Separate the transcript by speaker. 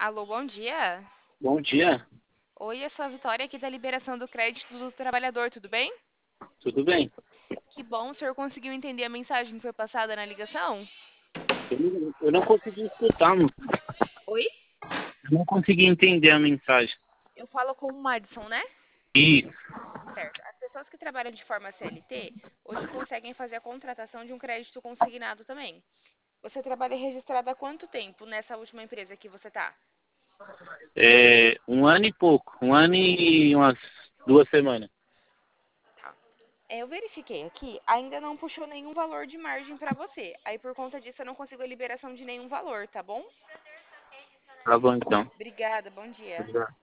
Speaker 1: Alô, bom dia.
Speaker 2: Bom dia,
Speaker 1: Oi, é só a Vitória aqui da liberação do crédito do trabalhador, tudo bem?
Speaker 2: tudo bem?
Speaker 1: Que bom, o senhor conseguiu entender a mensagem que foi passada na ligação?
Speaker 2: Eu não consegui escutar, mano.
Speaker 1: Oi?
Speaker 2: Eu não consegui entender a mensagem.
Speaker 1: Eu falo com o Madison, né?
Speaker 2: Isso.
Speaker 1: Certo. As pessoas que trabalham de forma CLT hoje conseguem fazer a contratação de um crédito consignado também. Você trabalha registrado há quanto tempo nessa última empresa que você está?
Speaker 2: Um ano e pouco. Um ano e umas 2 semanas.
Speaker 1: Tá. Eu verifiquei aqui, ainda não puxou nenhum valor de margem para você. Aí por conta disso eu não consigo a liberação de nenhum valor, tá bom?
Speaker 2: Tá bom, então.
Speaker 1: Obrigada, bom dia.